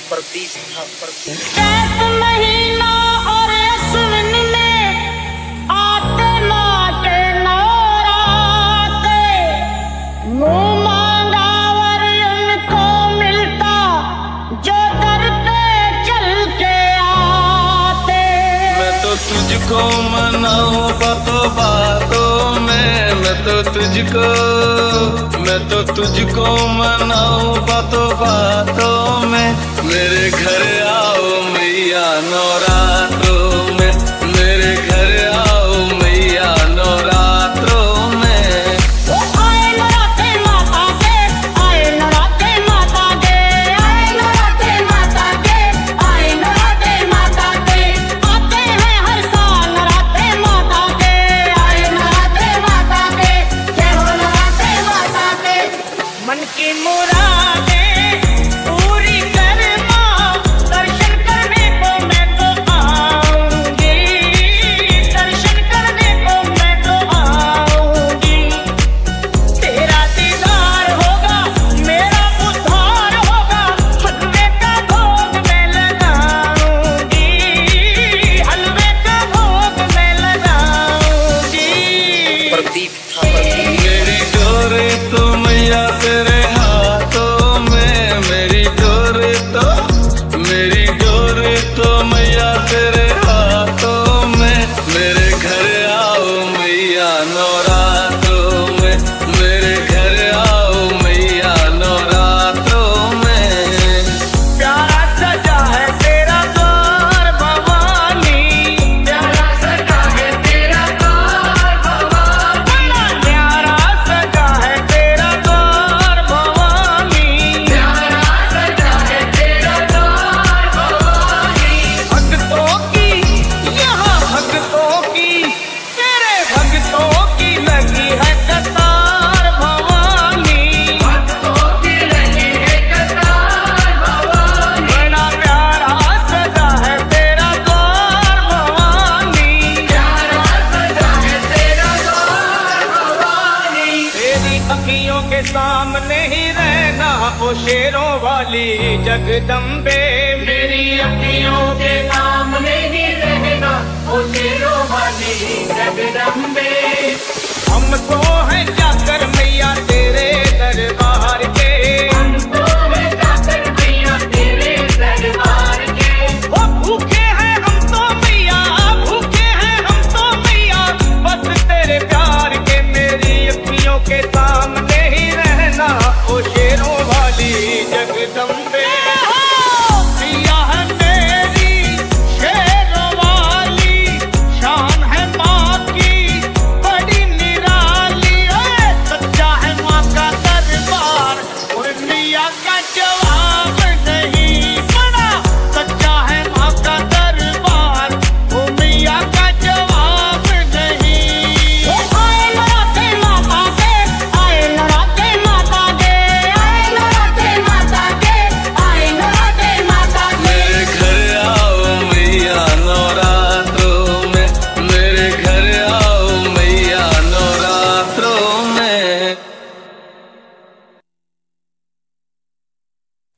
प्रदीप था प्रदीप। चैत महीना और अश्विन में आते माटे नौराते, मुँह मांगा वर उनको मिलता जो दर पे चल के आते। मैं तो तुझको मनाऊं बातों बातों में, मैं तो तुझको मनाऊं बातों बातों में। मेरे घर आओ मैया नवरात्रों में, मेरे घर आओ मैया नवरात्रों में। आए नराते माता के, आए नराते माता के, आए नराते माता के, आए नराते माता के। आते हैं हर साल नराते माता के, आए नराते माता के, जय हो नराते माता के। मन की मुरादें पूरी कर माँ, दर्शन करने को मैं तो आऊंगी, दर्शन करने को मैं तो आऊंगी। तेरा दीदार होगा, मेरा उद्धार होगा, हलवे का भोग मैं लगाऊंगी, हलवे का भोग मैं लगाऊंगी। प्रदीप था प्रदीप। मेरी डोरी तो मैया तेरे हाथों में, मेरी डोरी तो मैया तेरे हाथों में। मेरे घर आओ मैया नवरात्रों में, मेरे घर आओ मैया नवरात्रों में। प्यारा सजा है तेरा द्वार भवानी, प्यारा सजा है तेरा द्वार भवानी, बड़ा प्यारा सजा है तेरा द्वार भवानी, प्यारा सजा है तेरा द्वार भवानी। भक्तों की यहाँ भक्तों की, तेरे भक्तों की लगी है कतार भवानी, भक्तों की लगी है कतार भवानी। बड़ा प्यारा सजा है तेरा द्वार भवानी, प्यारा सजा है तेरा द्वार भवानी। तेरी अखियों के सामने ही रहना ओ शेरों वाली जगदम्बे, मेरी अखियों के सामने ही रहना ओ शेरों वाली जगदम्बे। हमको है जाकर